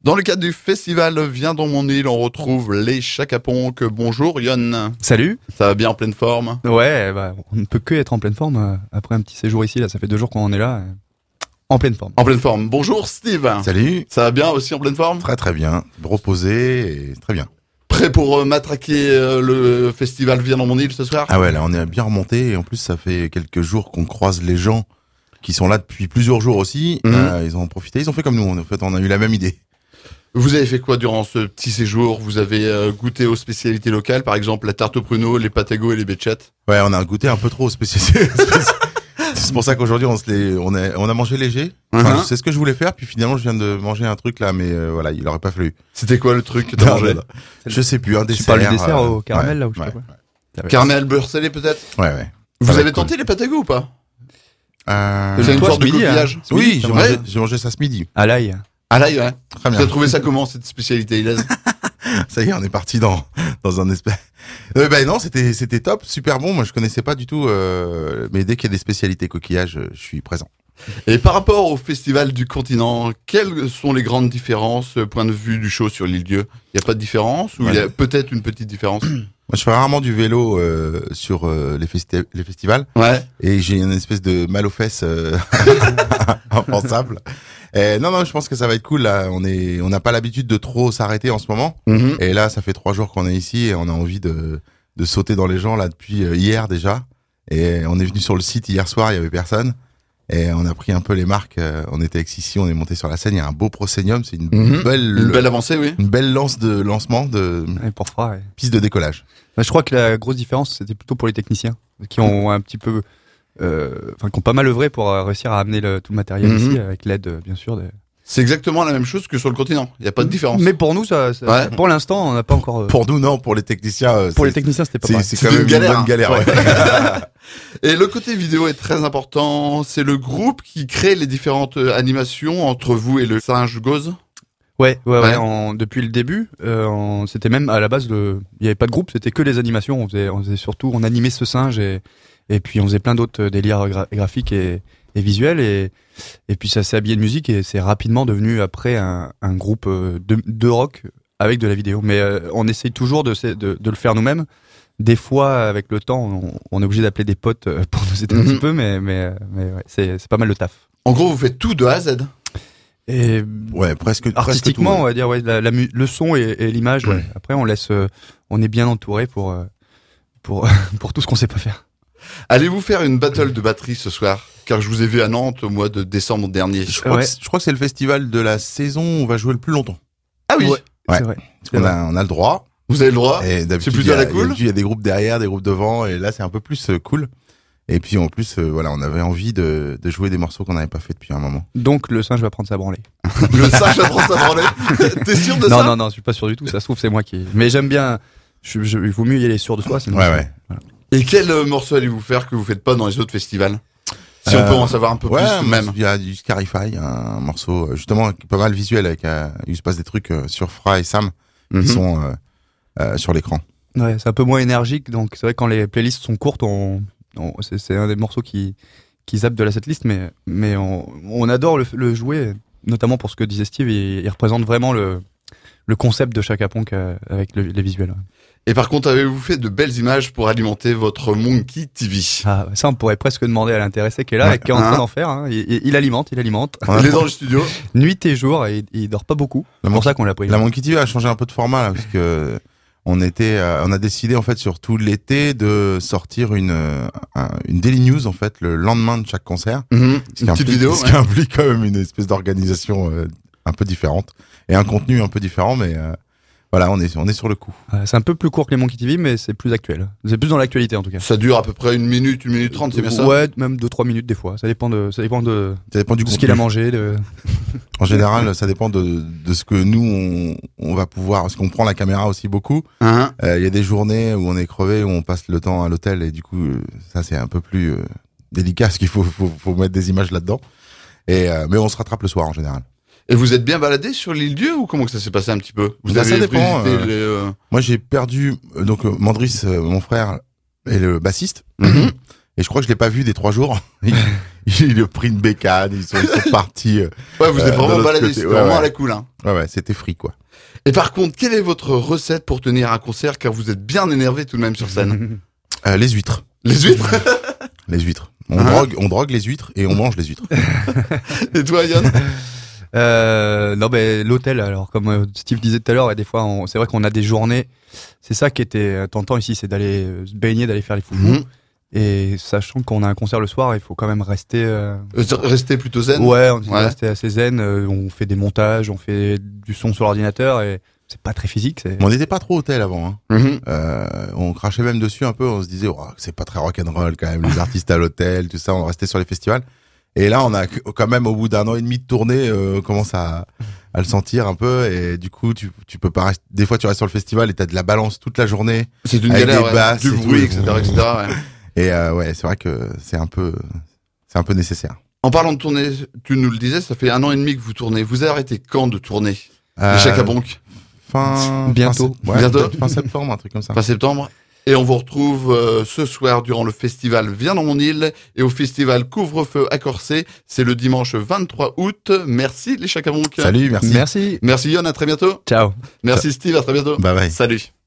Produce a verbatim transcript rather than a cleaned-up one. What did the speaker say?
Dans le cadre du festival Viens dans mon île, on retrouve les Chaka Ponk. Bonjour Yon. Salut. Ça va bien en pleine forme? Ouais, bah, on ne peut que être en pleine forme euh, après un petit séjour ici. Là, ça fait deux jours qu'on en est là. Euh, en pleine forme. En pleine forme. Bonjour Steve. Salut. Ça va bien aussi en pleine forme? Très très bien. Reposé et très bien. Prêt pour euh, matraquer euh, le festival Viens dans mon île ce soir? Ah ouais, là on est bien remonté et en plus ça fait quelques jours qu'on croise les gens qui sont là depuis plusieurs jours aussi. Mmh. Euh, ils ont profité, ils ont fait comme nous. En fait, on a eu la même idée. Vous avez fait quoi durant ce petit séjour? Vous avez euh, goûté aux spécialités locales, par exemple la tarte au pruneau, les patagots et les béchettes? Ouais, on a goûté un peu trop aux spécialités. C'est pour ça qu'aujourd'hui on se les, on a, on a mangé léger. Enfin, uh-huh. C'est ce que je voulais faire, puis finalement je viens de manger un truc là, mais euh, voilà, il aurait pas fallu. C'était quoi le truc que t'as mangé? Je sais plus, un dessert. Tu parles du dessert euh, au caramel ouais, là ou je sais ouais, pas quoi. Ouais. Caramel beurre salé peut-être? Ouais, ouais. Vous avez tenté cool. les patagots ou pas? Euh... C'est une sorte de coquillage. Hein. Oui, j'ai mangé, j'ai mangé ça ce midi. À l'ail. À l'ail, ouais. Très bien. Tu as trouvé ça comment, cette spécialité, Ilaise? Ça y est, on est parti dans, dans un espèce. Euh, ben non, c'était, c'était top, super bon. Moi, je connaissais pas du tout, euh, mais dès qu'il y a des spécialités coquillages, je suis présent. Et par rapport au Festival du Continent, quelles sont les grandes différences, point de vue du show sur l'île-Dieu? Il n'y a pas de différence ou ouais. Il y a peut-être une petite différence? Moi, je fais rarement du vélo euh, sur euh, les, festi- les festivals. Ouais. Et j'ai une espèce de mal aux fesses euh, impensable. Et non, non, je pense que ça va être cool. Là, on est, on n'a pas l'habitude de trop s'arrêter en ce moment. Mm-hmm. Et là, ça fait trois jours qu'on est ici et on a envie de, de sauter dans les gens là depuis hier déjà. Et on est venu sur le site hier soir, il y avait personne. Et on a pris un peu les marques. On était avec Sissi, on est monté sur la scène. Il y a un beau proscenium, c'est une mm-hmm. belle, une belle avancée, oui. Une belle lance de lancement de ouais, pour froid, ouais. Piste de décollage. Bah, je crois que la grosse différence, c'était plutôt pour les techniciens qui ont un petit peu, euh, enfin, qui ont pas mal œuvré pour réussir à amener le, tout le matériel mm-hmm. ici, avec l'aide, bien sûr. De... C'est exactement la même chose que sur le continent. Il y a pas de différence. Mais pour nous, ça, ça ouais. pour l'instant, on n'a pas encore. Euh... Pour nous, non. Pour les techniciens, euh, pour les techniciens, c'était pas c'est, pareil. c'est, c'est quand même une galère. Une bonne galère. Ouais. Et le côté vidéo est très important. C'est le groupe qui crée les différentes animations entre vous et le singe Goz. Ouais, ouais, ouais. ouais en, depuis le début, euh, on, c'était même à la base le, il y avait pas de groupe, c'était que les animations. On faisait, on faisait surtout, on animait ce singe et et puis on faisait plein d'autres délires gra- graphiques et, et visuels et et puis ça s'est habillé de musique et c'est rapidement devenu après un, un groupe de, de rock avec de la vidéo. Mais euh, on essaye toujours de, de de le faire nous-mêmes. Des fois, avec le temps, on, on est obligé d'appeler des potes pour nous aider mm-hmm. un petit peu, mais mais mais ouais, c'est c'est pas mal le taf. En gros, vous faites tout de A à Z. Et ouais, presque artistiquement, presque tout, ouais. on va dire ouais, la, la, le son et, et l'image. Ouais. Après, on laisse, euh, on est bien entouré pour pour pour tout ce qu'on sait pas faire. Allez-vous faire une battle de batterie ce soir? Car je vous ai vu à Nantes au mois de décembre dernier. Je crois, ouais. que, je crois que c'est le festival de la saison où on va jouer le plus longtemps. Ah oui, ouais. ouais. C'est vrai. Parce qu'on a, on a le droit. Vous avez le droit. Et c'est plutôt à la cool. Il y a des groupes derrière, des groupes devant, et là c'est un peu plus euh, cool. Et puis en plus, euh, voilà, on avait envie de, de jouer des morceaux qu'on n'avait pas fait depuis un moment. Donc le singe va prendre sa branlée. Le singe va prendre sa branlée. T'es sûr de non, ça? Non, non, non, je suis pas sûr du tout. Ça se trouve c'est moi qui. Mais j'aime bien. Je, je, il vaut mieux y aller sûr de soi. Sinon ouais, ouais. Voilà. Et quel euh, morceau allez-vous faire que vous faites pas dans les autres festivals? Si euh, on peut en savoir un peu ouais, plus même. Il y a du Scarify, un morceau justement pas mal visuel avec euh, il se passe des trucs euh, sur Fra et Sam mm-hmm. qui sont euh, euh, sur l'écran. Ouais, c'est un peu moins énergique, donc c'est vrai que quand les playlists sont courtes, on, on c'est, c'est un des morceaux qui qui zappe de la setlist, mais mais on, on adore le, le jouer, notamment pour ce que disait Steve, il, il représente vraiment le le concept de Chaka Ponk euh, avec le, les visuels. Ouais. Et par contre, avez-vous fait de belles images pour alimenter votre Monkey T V? Ah, ça, on pourrait presque demander à l'intéressé qui est là ouais. et qui est en train hein d'en faire. Hein. Il, il alimente, il alimente. Il est dans le studio. Nuit et jour, et il, il dort pas beaucoup. C'est pour ça qu'on l'a pris. La Monkey T V a changé un peu de format là, parce que on était, euh, on a décidé en fait sur tout l'été de sortir une euh, une daily news en fait le lendemain de chaque concert. Mmh. Ce une qui petite implique, vidéo. Ce ouais. qui implique quand même une espèce d'organisation euh, un peu différente et un contenu un peu différent, mais euh, voilà, on est, on est sur le coup. Euh, c'est un peu plus court que les Monkey T V, mais c'est plus actuel. C'est plus dans l'actualité, en tout cas. Ça dure à peu près une minute, une minute trente, c'est bien ça? Ouais, même deux, trois minutes, des fois. Ça dépend de, ça dépend de, ça dépend du de ce qu'il a mangé, de... En général, ça dépend de, de ce que nous, on, on va pouvoir, parce qu'on prend la caméra aussi beaucoup. Il uh-huh. euh, y a des journées où on est crevé, où on passe le temps à l'hôtel, et du coup, euh, ça, c'est un peu plus euh, délicat, parce qu'il faut, faut, faut mettre des images là-dedans. Et, euh, mais on se rattrape le soir, en général. Et vous êtes bien baladé sur l'île Dieu ou comment que ça s'est passé un petit peu? Vous Là, avez ça dépend. Euh, les, euh... Moi, j'ai perdu euh, donc euh, Mandris, euh, mon frère, est le bassiste. Mm-hmm. Et je crois que je l'ai pas vu des trois jours. il, il a pris une bécane, ils sont, ils sont partis. Euh, ouais, vous êtes vraiment baladé, c'était ouais, vraiment ouais. à la cool. Hein. Ouais, ouais, c'était free, quoi. Et par contre, quelle est votre recette pour tenir un concert, car vous êtes bien énervé tout de même sur scène? euh, Les huîtres. Les huîtres. Les huîtres. On, Hein drogue, on drogue les huîtres et on mange les huîtres. Et toi, Yann? Euh, non, ben l'hôtel. Alors, comme euh, Steve disait tout à l'heure, ouais, des fois, on- c'est vrai qu'on a des journées. C'est ça qui était euh, tentant ici, c'est d'aller euh, se baigner, d'aller faire les foufous. Mhm. Et sachant qu'on a un concert le soir, il faut quand même rester. Euh... Euh, Restez plutôt zen. Ouais, on essaie Ouais. de rester assez zen. euh, on fait des montages, on fait du son sur l'ordinateur et c'est pas très physique. C'est... Mais on n'était pas trop hôtel avant. Hein. Mhm. Euh, on crachait même dessus un peu. On se disait, oh, c'est pas très rock'n'roll quand même. Les artistes à l'hôtel, tout ça. On restait sur les festivals. Et là, on a quand même, au bout d'un an et demi de tournée, euh, on commence à, à le sentir un peu. Et du coup, tu, tu peux pas rester. Des fois, tu restes sur le festival et t'as de la balance toute la journée. C'est une Avec galère, des ouais. basses Du et bruit, tout. et cetera, et cetera. Ouais. Et euh, ouais, c'est vrai que c'est un peu, c'est un peu nécessaire. En parlant de tournée, tu nous le disais, ça fait un an et demi que vous tournez. Vous arrêtez quand de tourner? Euh, Les Chacabonc, Fin Bientôt. fin, ouais, Bientôt. peut-être fin septembre, un truc comme ça. fin septembre. Et on vous retrouve euh, ce soir durant le festival Viens dans mon île et au festival Couvre-feu à Corsé. C'est le dimanche vingt-trois août. Merci les Chacabonc. Salut, merci. Merci. Merci Yann, à très bientôt. Ciao. Merci Steve, à très bientôt. Bye bye. Salut.